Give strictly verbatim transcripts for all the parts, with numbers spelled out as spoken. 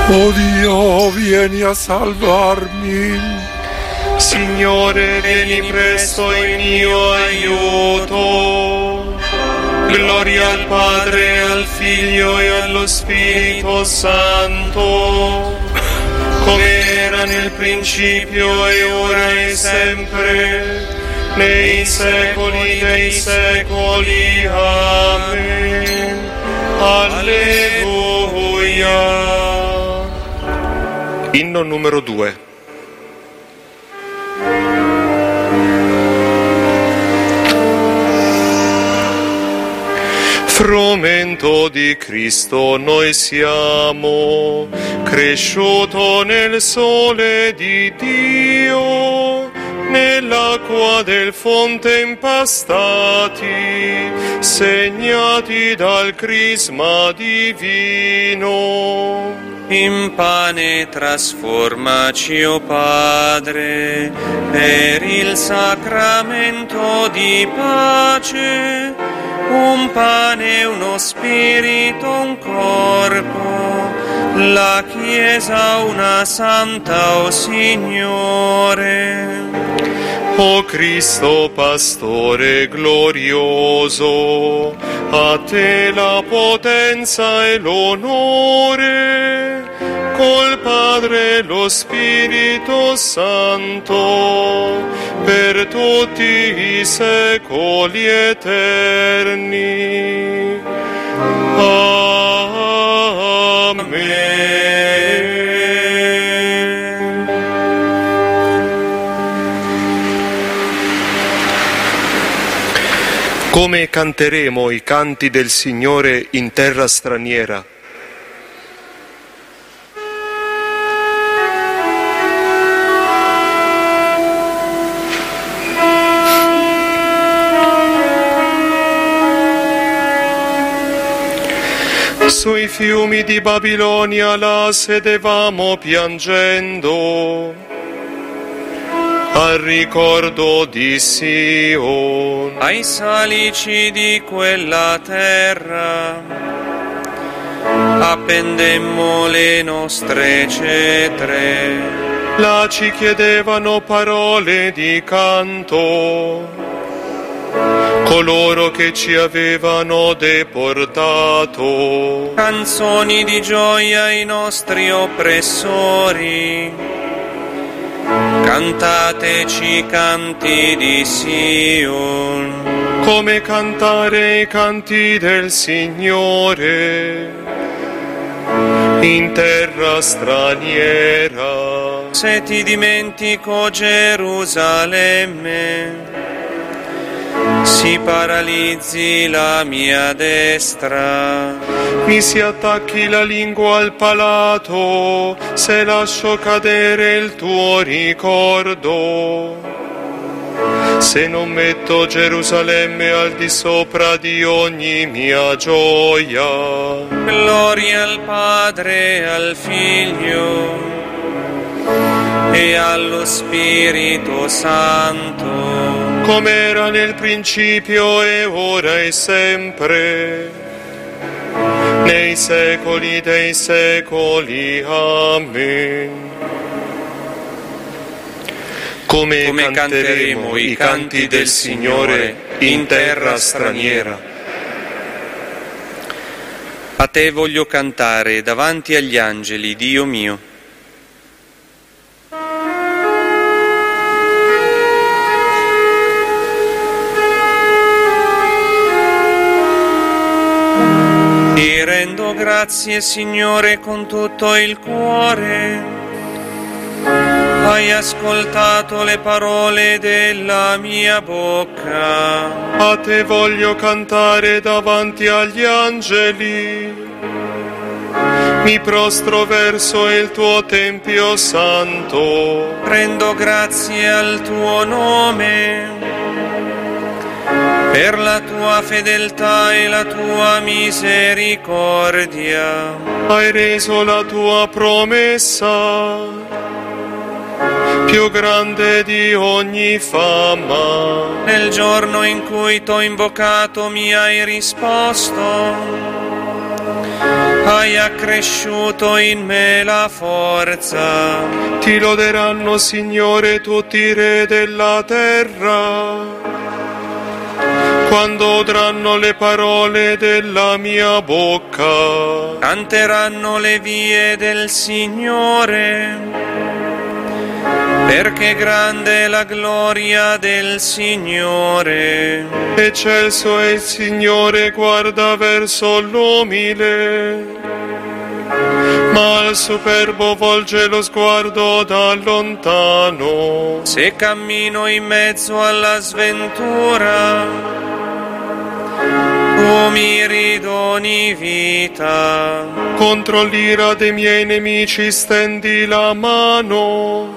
Oh Dio, vieni a salvarmi. Signore, vieni presto in mio aiuto. Gloria al Padre, al Figlio e allo Spirito Santo, come era nel principio e ora e sempre, nei secoli dei secoli. Amen. Alleluia. Inno numero due. Frumento di Cristo noi siamo, cresciuto nel sole di Dio, nell'acqua del fonte impastati, segnati dal crisma divino. In pane trasformaci, o Padre, per il sacramento di pace, un pane, uno spirito, un corpo, la Chiesa una santa, o Signore. O Cristo Pastore glorioso, a te la potenza e l'onore, col Padre e lo Spirito Santo, per tutti i secoli eterni. Amen. Come canteremo i canti del Signore in terra straniera? Sui fiumi di Babilonia là sedevamo piangendo, al ricordo di Sion. Ai salici di quella terra appendemmo le nostre cetre. Là ci chiedevano parole di canto coloro che ci avevano deportato. Canzoni di gioia ai nostri oppressori. Cantateci canti di Sion. Come cantare i canti del Signore in terra straniera. Se ti dimentico, Gerusalemme, si paralizzi la mia destra. Mi si attacchi la lingua al palato, se lascio cadere il tuo ricordo. Se non metto Gerusalemme al di sopra di ogni mia gioia. Gloria al Padre, al Figlio e allo Spirito Santo, come era nel principio e ora e sempre, nei secoli dei secoli. Amen. Come, Come canteremo i canti del Signore in terra straniera. A te voglio cantare davanti agli angeli, Dio mio. Ti rendo grazie, Signore, con tutto il cuore. Hai ascoltato le parole della mia bocca. A te voglio cantare davanti agli angeli. Mi prostro verso il tuo tempio santo. Rendo grazie al tuo nome per la tua fedeltà e la tua misericordia. Hai reso la tua promessa più grande di ogni fama. Nel giorno in cui t'ho invocato mi hai risposto. Hai accresciuto in me la forza. Ti loderanno, Signore, tutti i re della terra, quando udranno le parole della mia bocca. Canteranno le vie del Signore, perché grande è la gloria del Signore. Eccelso è il Signore, guarda verso l'umile, ma al superbo volge lo sguardo da lontano. Se cammino in mezzo alla sventura, tu mi ridoni vita. Contro l'ira dei miei nemici stendi la mano,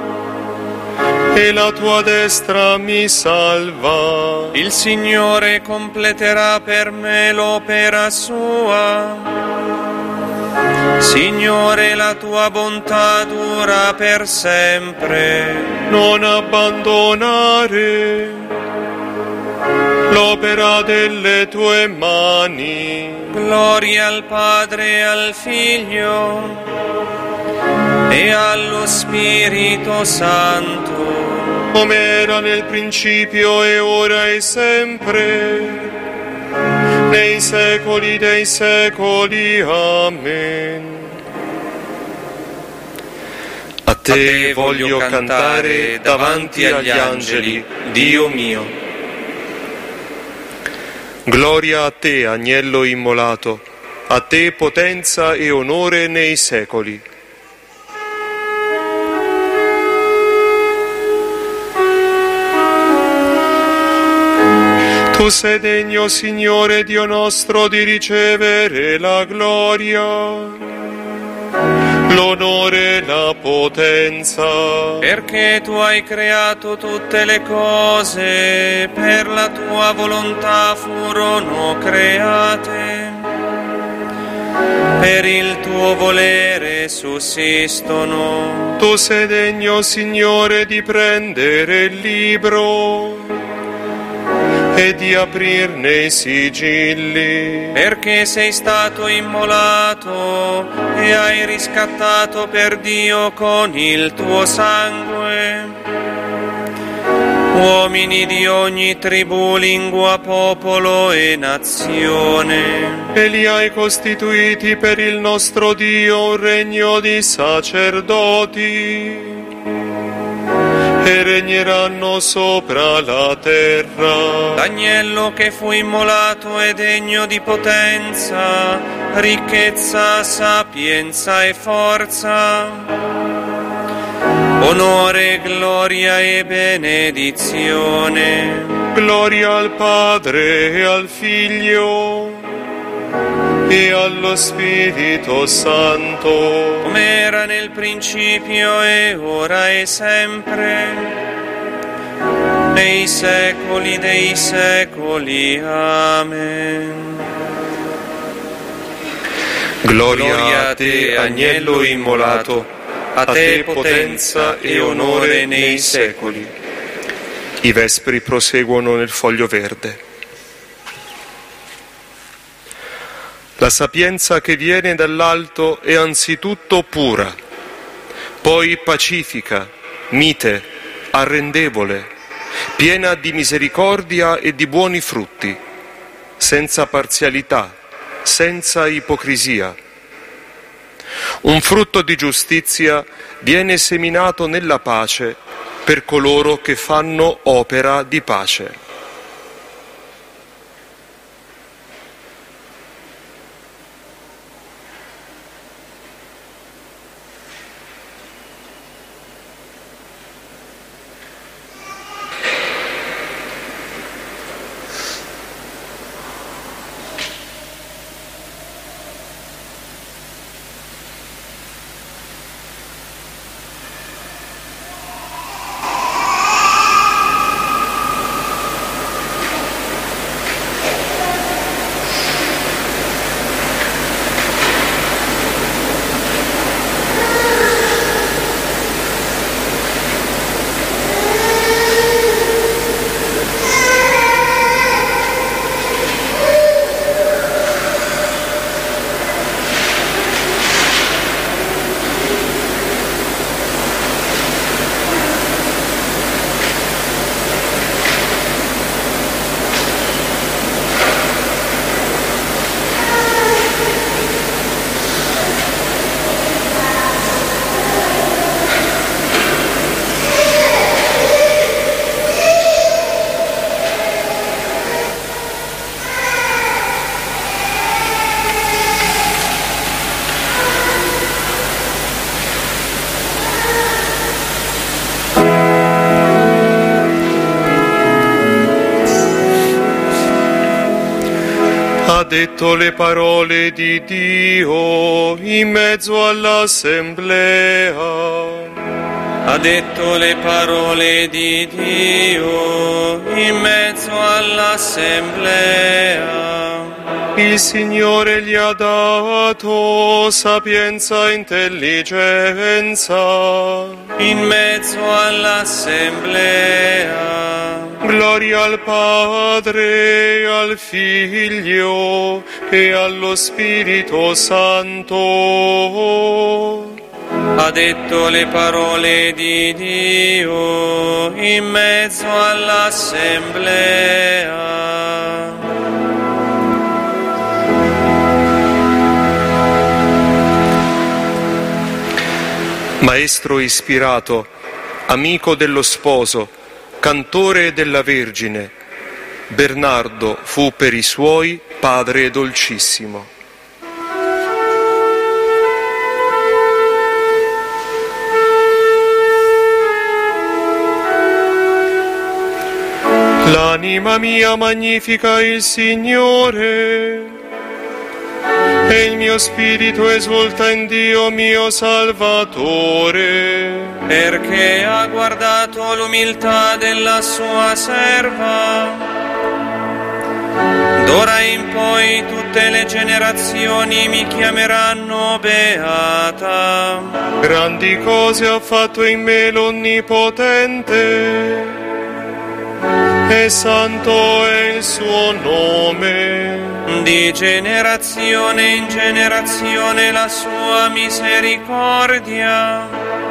e la tua destra mi salva. Il Signore completerà per me l'opera sua. Signore, la tua bontà dura per sempre. Non abbandonare l'opera delle tue mani. Gloria al Padre e al Figlio e allo Spirito Santo, come era nel principio e ora e sempre, nei secoli dei secoli. Amen. A te, A te voglio cantare davanti agli angeli, Dio mio. Gloria a te, agnello immolato, a te potenza e onore nei secoli. Tu sei degno, Signore Dio nostro, di ricevere la gloria, l'onore e la potenza. perché tu hai creato tutte le cose, per la tua volontà furono create, per il tuo volere sussistono. Tu sei degno, Signore, di prendere il libro e di aprirne i sigilli, Perché sei stato immolato e hai riscattato per Dio con il tuo sangue uomini di ogni tribù, lingua, popolo e nazione. e li hai costituiti per il nostro Dio un regno di sacerdoti, e regneranno sopra la terra. L'agnello che fu immolato è degno di potenza, ricchezza, sapienza e forza, onore, gloria e benedizione. Gloria al Padre e al Figlio e allo Spirito Santo, come era nel principio e ora e sempre, nei secoli dei secoli. Amen. Gloria a te, agnello immolato, a te potenza e onore nei secoli. I vespri proseguono nel foglio verde. La sapienza che viene dall'alto è anzitutto pura, poi pacifica, mite, arrendevole, piena di misericordia e di buoni frutti, senza parzialità, senza ipocrisia. Un frutto di giustizia viene seminato nella pace per coloro che fanno opera di pace. ha detto le parole di Dio in mezzo all'assemblea. Ha detto le parole di Dio in mezzo all'assemblea. Il Signore gli ha dato sapienza e intelligenza in mezzo all'assemblea. Gloria al Padre, al Figlio e allo Spirito Santo. Ha detto le parole di Dio in mezzo all'assemblea. Maestro ispirato, amico dello sposo, cantore della Vergine, Bernardo fu per i suoi padre dolcissimo. L'anima mia magnifica il Signore, e il mio spirito esulta in Dio mio Salvatore, perché ha guardato l'umiltà della sua serva. D'ora in poi tutte le generazioni mi chiameranno beata. Grandi cose ha fatto in me l'Onnipotente, e santo è il suo nome. Di generazione in generazione la sua misericordia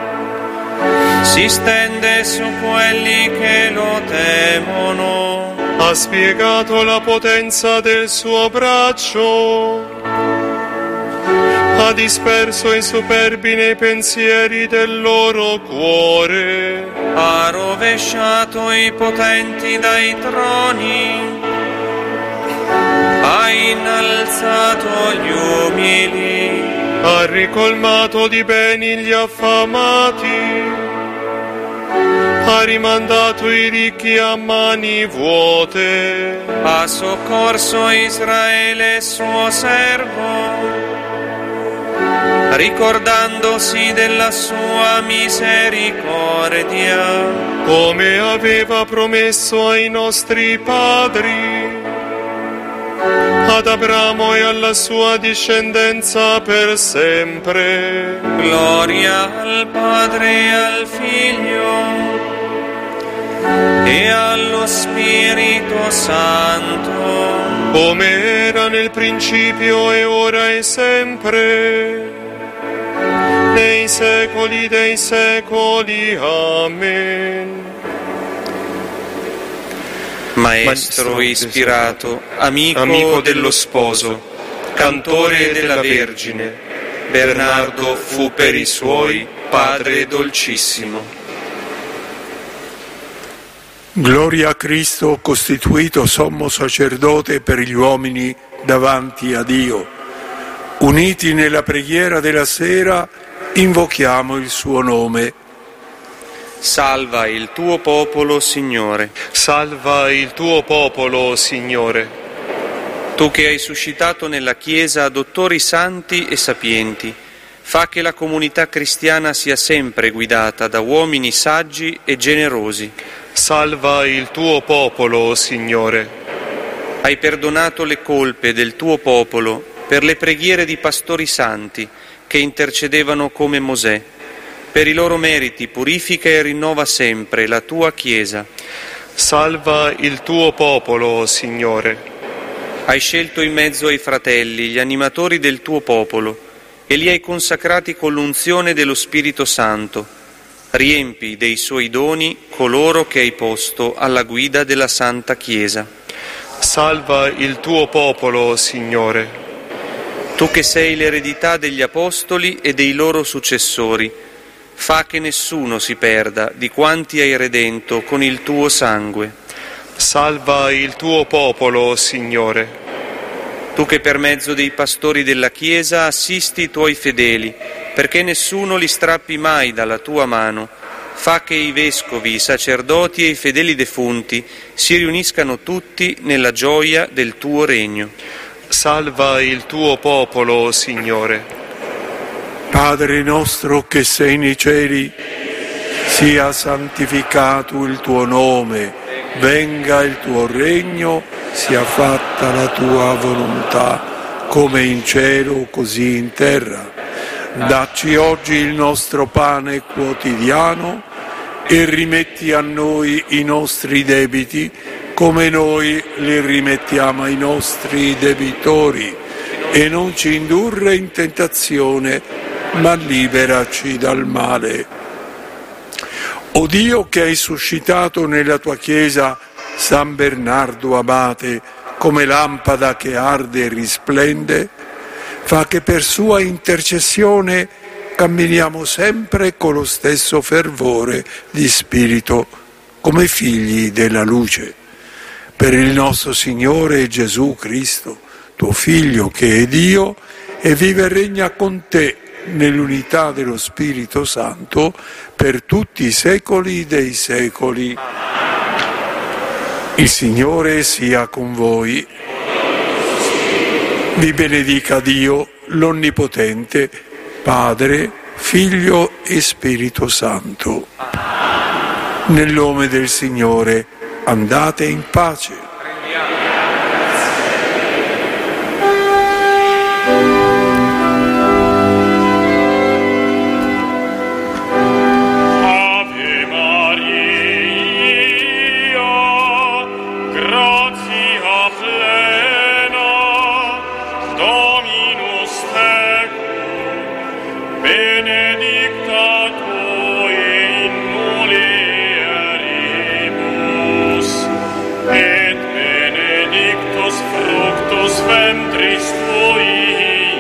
si stende su quelli che lo temono. Ha spiegato la potenza del suo braccio, ha disperso i superbi nei pensieri del loro cuore, ha rovesciato i potenti dai troni, ha innalzato gli umili, ha ricolmato di beni gli affamati, ha rimandato i ricchi a mani vuote, ha soccorso Israele suo servo, ricordandosi della sua misericordia, come aveva promesso ai nostri padri, ad Abramo e alla sua discendenza per sempre. Gloria al Padre e al Figlio e allo Spirito Santo, come era nel principio e ora e sempre, nei secoli dei secoli. Amen. Maestro ispirato, amico, amico dello sposo, cantore della Vergine, Bernardo fu per i suoi padre dolcissimo. Gloria a Cristo costituito sommo sacerdote per gli uomini davanti a Dio. Uniti nella preghiera della sera, invochiamo il suo nome. Salva il tuo popolo, Signore. Salva il tuo popolo, Signore. Tu che hai suscitato nella Chiesa dottori santi e sapienti, fa che la comunità cristiana sia sempre guidata da uomini saggi e generosi. Salva il tuo popolo, Signore. Hai perdonato le colpe del tuo popolo per le preghiere di pastori santi che intercedevano come Mosè. Per i loro meriti purifica e rinnova sempre la tua Chiesa. Salva il tuo popolo, Signore. Hai scelto in mezzo ai fratelli gli animatori del tuo popolo e li hai consacrati con l'unzione dello Spirito Santo. Riempi dei suoi doni coloro che hai posto alla guida della Santa Chiesa. Salva il tuo popolo, Signore. Tu che sei l'eredità degli Apostoli e dei loro successori, fa che nessuno si perda di quanti hai redento con il tuo sangue. Salva il tuo popolo, Signore. Tu che per mezzo dei pastori della Chiesa assisti i tuoi fedeli, perché nessuno li strappi mai dalla tua mano, fa che i vescovi, i sacerdoti e i fedeli defunti si riuniscano tutti nella gioia del tuo regno. Salva il tuo popolo, Signore. Padre nostro che sei nei cieli, sia santificato il tuo nome, venga il tuo regno, sia fatta la tua volontà, come in cielo così in terra. Dacci oggi il nostro pane quotidiano e rimetti a noi i nostri debiti come noi li rimettiamo ai nostri debitori, e non ci indurre in tentazione, ma liberaci dal male. O Dio, che hai suscitato nella tua Chiesa San Bernardo Abate come lampada che arde e risplende, fa che per sua intercessione camminiamo sempre con lo stesso fervore di spirito, come figli della luce. Per il nostro Signore Gesù Cristo, tuo Figlio che è Dio e vive e regna con te nell'unità dello Spirito Santo per tutti i secoli dei secoli. Il Signore sia con voi. Vi benedica Dio, l'Onnipotente, Padre, Figlio e Spirito Santo. Nel nome del Signore andate in pace. Et benedictus fructus ventris tui,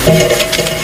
Amen.